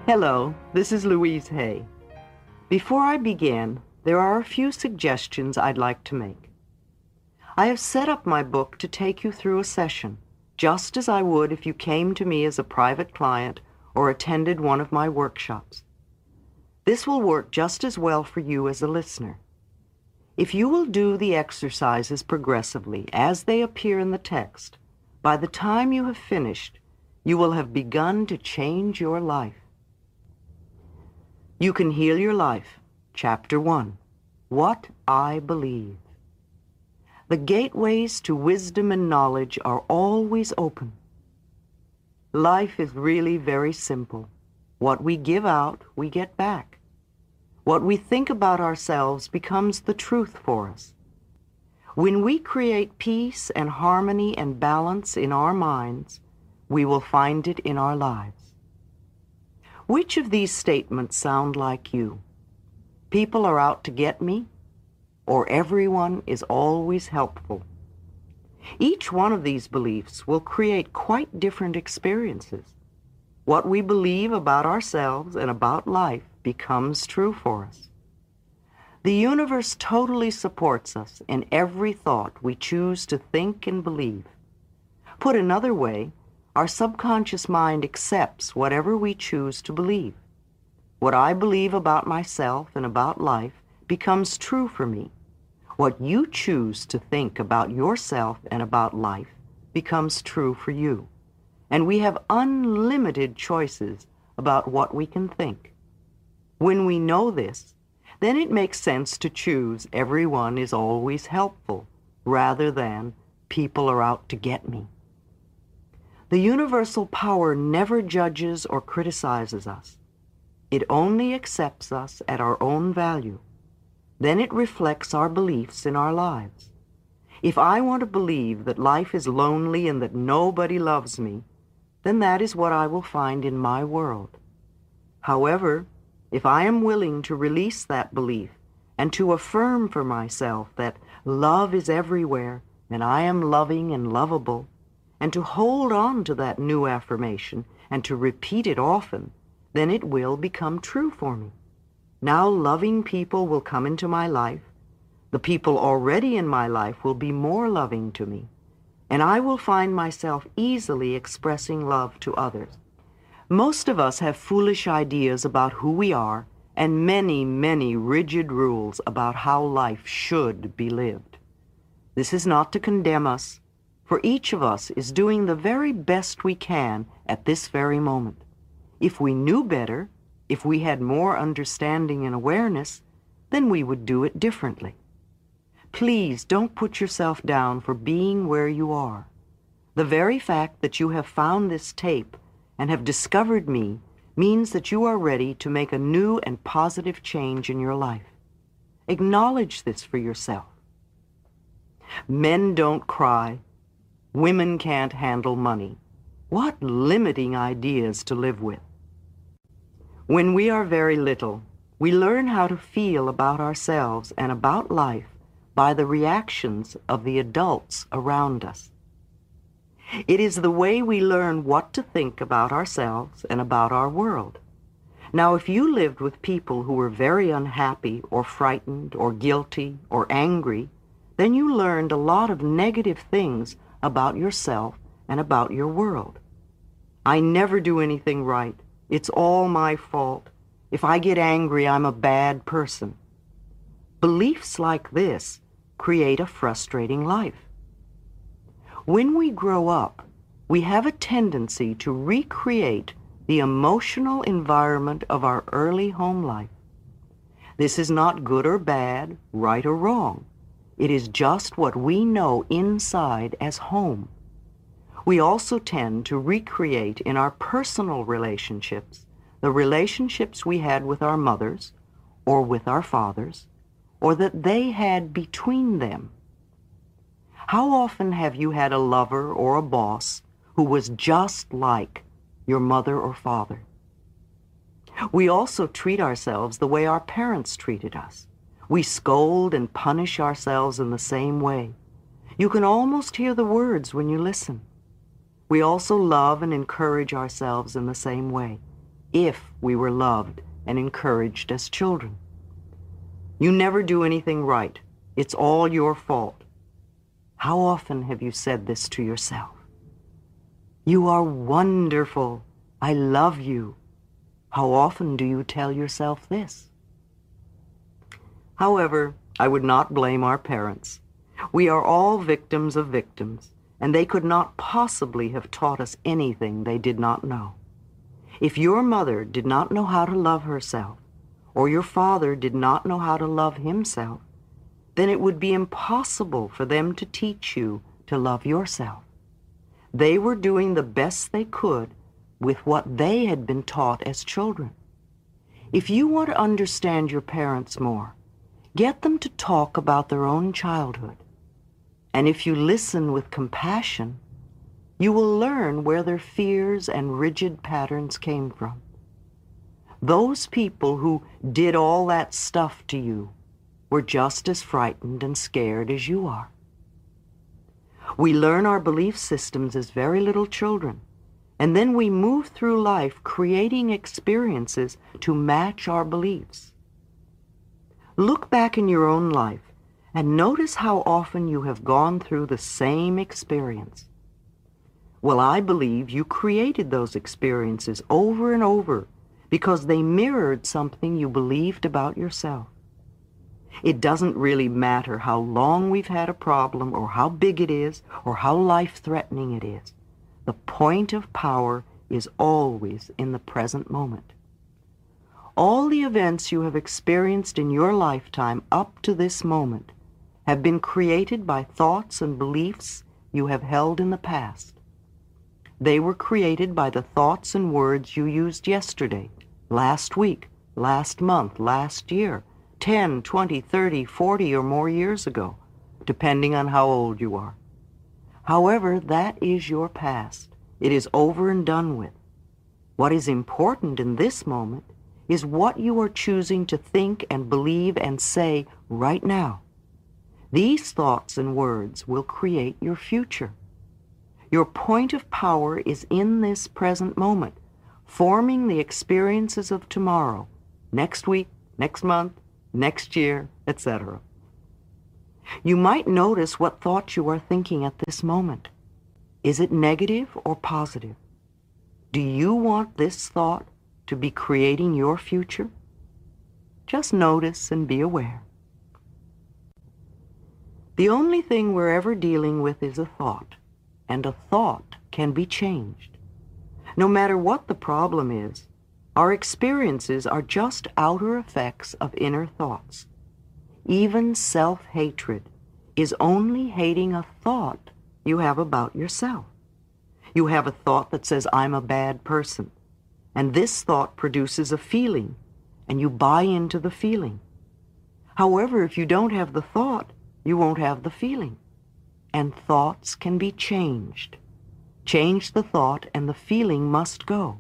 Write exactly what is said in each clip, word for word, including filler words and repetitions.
Hello, this is Louise Hay. Before I begin, there are a few suggestions I'd like to make. I have set up my book to take you through a session, just as I would if you came to me as a private client or attended one of my workshops. This will work just as well for you as a listener. If you will do the exercises progressively as they appear in the text, by the time you have finished, you will have begun to change your life. You Can Heal Your Life, Chapter one, What I Believe. The gateways to wisdom and knowledge are always open. Life is really very simple. What we give out, we get back. What we think about ourselves becomes the truth for us. When we create peace and harmony and balance in our minds, we will find it in our lives. Which of these statements sound like you? People are out to get me, or everyone is always helpful. Each one of these beliefs will create quite different experiences. What we believe about ourselves and about life becomes true for us. The universe totally supports us in every thought we choose to think and believe. Put another way, our subconscious mind accepts whatever we choose to believe. What I believe about myself and about life becomes true for me. What you choose to think about yourself and about life becomes true for you. And we have unlimited choices about what we can think. When we know this, then it makes sense to choose everyone is always helpful rather than people are out to get me. The universal power never judges or criticizes us. It only accepts us at our own value. Then it reflects our beliefs in our lives. If I want to believe that life is lonely and that nobody loves me, then that is what I will find in my world. However, if I am willing to release that belief and to affirm for myself that love is everywhere and I am loving and lovable, and to hold on to that new affirmation and to repeat it often, then it will become true for me. Now loving people will come into my life. The people already in my life will be more loving to me, and I will find myself easily expressing love to others. Most of us have foolish ideas about who we are and many, many rigid rules about how life should be lived. This is not to condemn us, for each of us is doing the very best we can at this very moment. If we knew better, if we had more understanding and awareness, then we would do it differently. Please don't put yourself down for being where you are. The very fact that you have found this tape and have discovered me means that you are ready to make a new and positive change in your life. Acknowledge this for yourself. Men don't cry. Women can't handle money. What limiting ideas to live with. When we are very little, we learn how to feel about ourselves and about life by the reactions of the adults around us. It is the way we learn what to think about ourselves and about our world. Now, if you lived with people who were very unhappy or frightened or guilty or angry, then you learned a lot of negative things about yourself and about your world. I never do anything right. It's all my fault. If I get angry, I'm a bad person. Beliefs like this create a frustrating life. When we grow up, we have a tendency to recreate the emotional environment of our early home life. This is not good or bad, right or wrong. It is just what we know inside as home. We also tend to recreate in our personal relationships the relationships we had with our mothers or with our fathers, or that they had between them. How often have you had a lover or a boss who was just like your mother or father? We also treat ourselves the way our parents treated us. We scold and punish ourselves in the same way. You can almost hear the words when you listen. We also love and encourage ourselves in the same way. if we were loved and encouraged as children. You never do anything right. It's all your fault. How often have you said this to yourself? You are wonderful. I love you. How often do you tell yourself this? However, I would not blame our parents. We are all victims of victims, and they could not possibly have taught us anything they did not know. If your mother did not know how to love herself, or your father did not know how to love himself, then it would be impossible for them to teach you to love yourself. They were doing the best they could with what they had been taught as children. If you want to understand your parents more, get them to talk about their own childhood. And if you listen with compassion, you will learn where their fears and rigid patterns came from. Those people who did all that stuff to you were just as frightened and scared as you are. We learn our belief systems as very little children, and then we move through life creating experiences to match our beliefs. Look back in your own life and notice how often you have gone through the same experience. Well, I believe you created those experiences over and over because they mirrored something you believed about yourself. It doesn't really matter how long we've had a problem or how big it is or how life-threatening it is. The point of power is always in the present moment. All the events you have experienced in your lifetime up to this moment have been created by thoughts and beliefs you have held in the past. They were created by the thoughts and words you used yesterday, last week, last month, last year, ten, twenty, thirty, forty, or more years ago, depending on how old you are. However, that is your past. It is over and done with. What is important in this moment is what you are choosing to think and believe and say right now. These thoughts and words will create your future. Your point of power is in this present moment, forming the experiences of tomorrow, next week, next month, next year, et cetera. You might notice what thoughts you are thinking at this moment. Is it negative or positive? Do you want this thought to be creating your future? Just notice and be aware. The only thing we're ever dealing with is a thought, and a thought can be changed. No matter what the problem is, our experiences are just outer effects of inner thoughts. Even self-hatred is only hating a thought you have about yourself. You have a thought that says, I'm a bad person, and this thought produces a feeling, and you buy into the feeling. However, if you don't have the thought, you won't have the feeling. And thoughts can be changed. Change the thought and the feeling must go.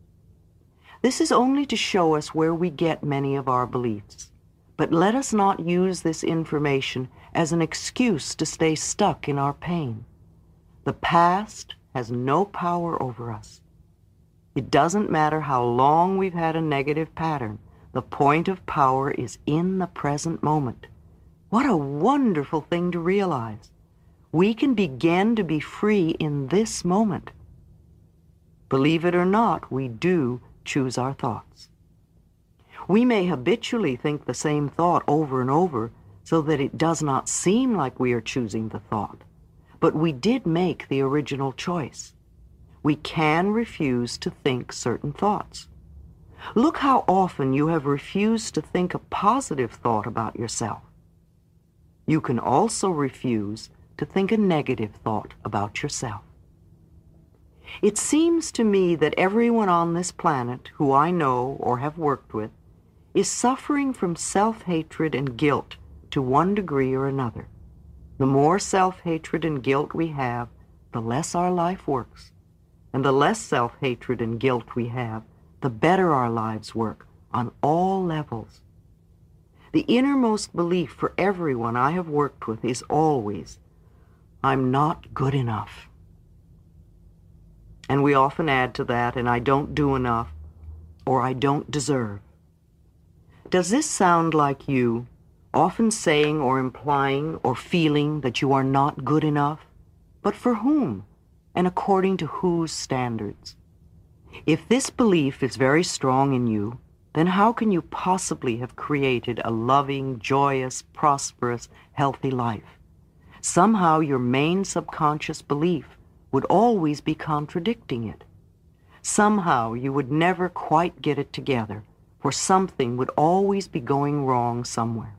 This is only to show us where we get many of our beliefs. But let us not use this information as an excuse to stay stuck in our pain. The past has no power over us. It doesn't matter how long we've had a negative pattern. The point of power is in the present moment. What a wonderful thing to realize. We can begin to be free in this moment. Believe it or not, we do choose our thoughts. We may habitually think the same thought over and over so that it does not seem like we are choosing the thought. But we did make the original choice. We can refuse to think certain thoughts. Look how often you have refused to think a positive thought about yourself. You can also refuse to think a negative thought about yourself. It seems to me that everyone on this planet who I know or have worked with is suffering from self-hatred and guilt to one degree or another. The more self-hatred and guilt we have, the less our life works. And the less self-hatred and guilt we have, the better our lives work on all levels. The innermost belief for everyone I have worked with is always, I'm not good enough. And we often add to that, and I don't do enough, or I don't deserve. Does this sound like you, often saying or implying or feeling that you are not good enough? But for whom, and according to whose standards? If this belief is very strong in you, then how can you possibly have created a loving, joyous, prosperous, healthy life? Somehow your main subconscious belief would always be contradicting it. Somehow you would never quite get it together, for something would always be going wrong somewhere.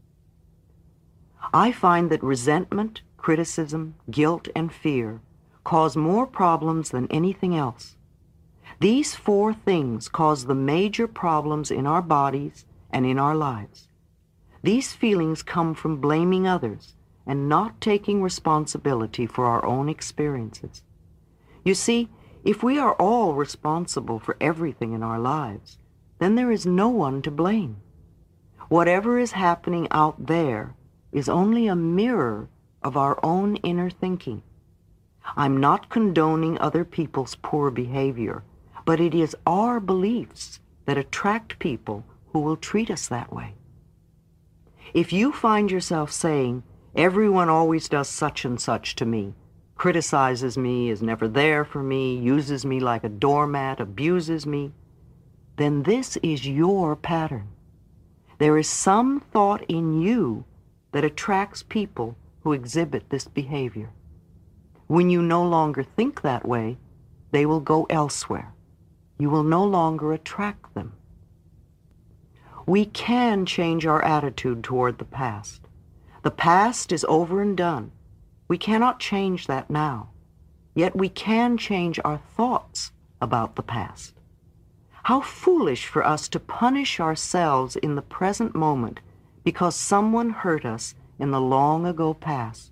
I find that resentment, criticism, guilt, and fear cause more problems than anything else. These four things cause the major problems in our bodies and in our lives. These feelings come from blaming others and not taking responsibility for our own experiences. You see, if we are all responsible for everything in our lives, then there is no one to blame. Whatever is happening out there is only a mirror of our own inner thinking. I'm not condoning other people's poor behavior, but it is our beliefs that attract people who will treat us that way. If you find yourself saying, everyone always does such and such to me, criticizes me, is never there for me, uses me like a doormat, abuses me, then this is your pattern. There is some thought in you that attracts people who exhibit this behavior. When you no longer think that way, they will go elsewhere. You will no longer attract them. We can change our attitude toward the past. The past is over and done. We cannot change that now. Yet we can change our thoughts about the past. How foolish for us to punish ourselves in the present moment because someone hurt us in the long ago past.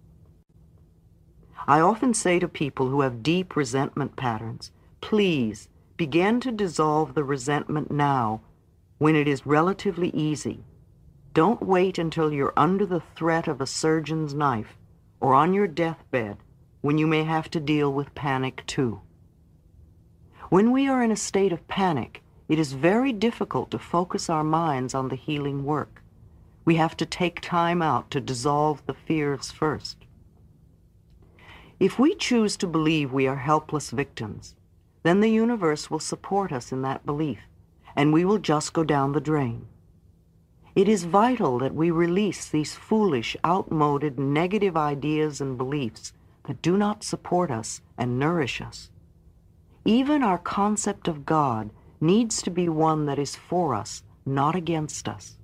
I often say to people who have deep resentment patterns, please begin to dissolve the resentment now when it is relatively easy. Don't wait until you're under the threat of a surgeon's knife or on your deathbed when you may have to deal with panic too. When we are in a state of panic, it is very difficult to focus our minds on the healing work. We have to take time out to dissolve the fears first. If we choose to believe we are helpless victims, then the universe will support us in that belief, and we will just go down the drain. It is vital that we release these foolish, outmoded, negative ideas and beliefs that do not support us and nourish us. Even our concept of God needs to be one that is for us, not against us.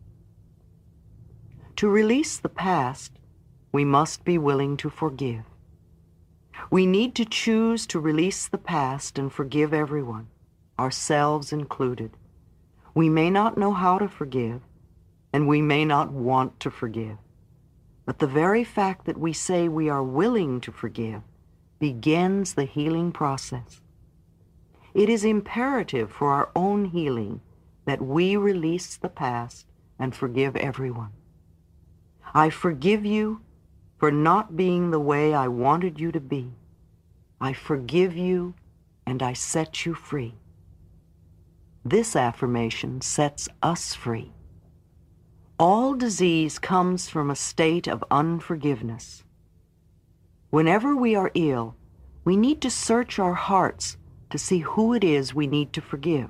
To release the past, we must be willing to forgive. We need to choose to release the past and forgive everyone, ourselves included. We may not know how to forgive, and we may not want to forgive. But the very fact that we say we are willing to forgive begins the healing process. It is imperative for our own healing that we release the past and forgive everyone. I forgive you for not being the way I wanted you to be. I forgive you and I set you free. This affirmation sets us free. All disease comes from a state of unforgiveness. Whenever we are ill, we need to search our hearts to see who it is we need to forgive.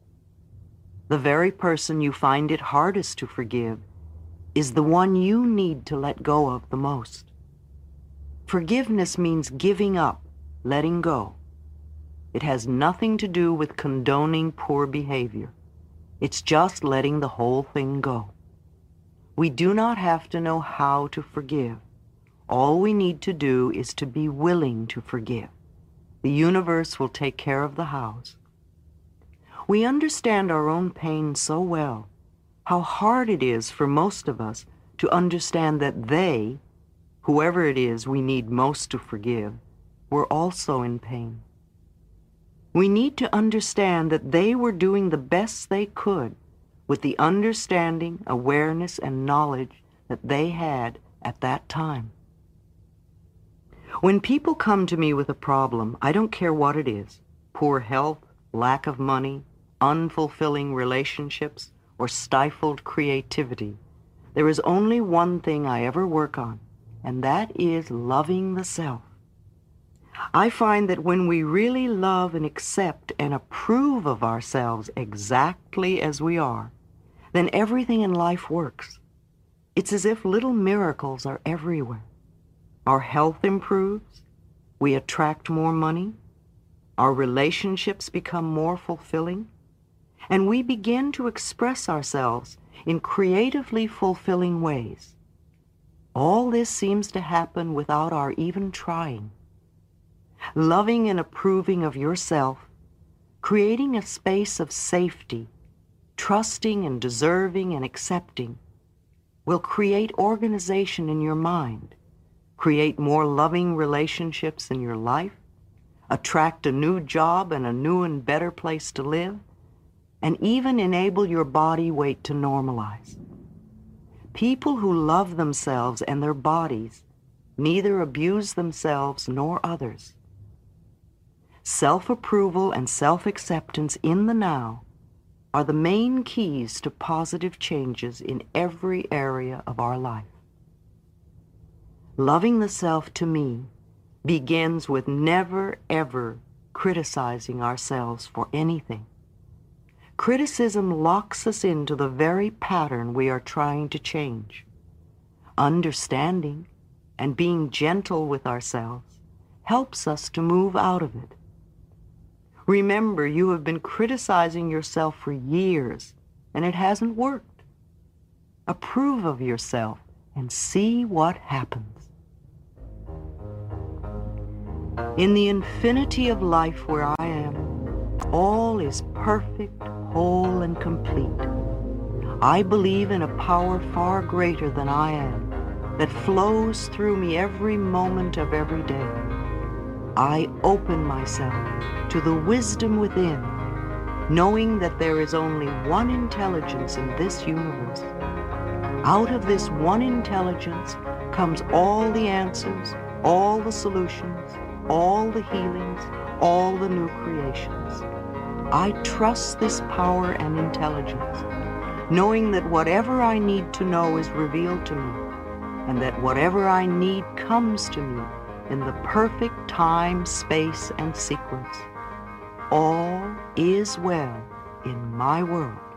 The very person you find it hardest to forgive is the one you need to let go of the most. Forgiveness means giving up, letting go. It has nothing to do with condoning poor behavior. It's just letting the whole thing go. We do not have to know how to forgive. All we need to do is to be willing to forgive. The universe will take care of the hows. We understand our own pain so well, how hard it is for most of us to understand that they, whoever it is we need most to forgive, were also in pain. We need to understand that they were doing the best they could with the understanding, awareness, and knowledge that they had at that time. When people come to me with a problem, I don't care what it is, poor health, lack of money, unfulfilling relationships, or stifled creativity, there is only one thing I ever work on, and that is loving the self. I find that when we really love and accept and approve of ourselves exactly as we are, then everything in life works. It's as if little miracles are everywhere. Our health improves, we attract more money, our relationships become more fulfilling, and we begin to express ourselves in creatively fulfilling ways. All this seems to happen without our even trying. Loving and approving of yourself, creating a space of safety, trusting and deserving and accepting, will create organization in your mind, create more loving relationships in your life, attract a new job and a new and better place to live, and even enable your body weight to normalize. People who love themselves and their bodies neither abuse themselves nor others. Self-approval and self-acceptance in the now are the main keys to positive changes in every area of our life. Loving the self, to me, begins with never, ever criticizing ourselves for anything. Criticism locks us into the very pattern we are trying to change. Understanding and being gentle with ourselves helps us to move out of it. Remember, you have been criticizing yourself for years, and it hasn't worked. Approve of yourself and see what happens. In the infinity of life where I am, all is perfect, whole, and complete. I believe in a power far greater than I am, that flows through me every moment of every day. I open myself to the wisdom within, knowing that there is only one intelligence in this universe. Out of this one intelligence comes all the answers, all the solutions, all the healings, all the new creations. I trust this power and intelligence, knowing that whatever I need to know is revealed to me, and that whatever I need comes to me in the perfect time, space, and sequence. All is well in my world.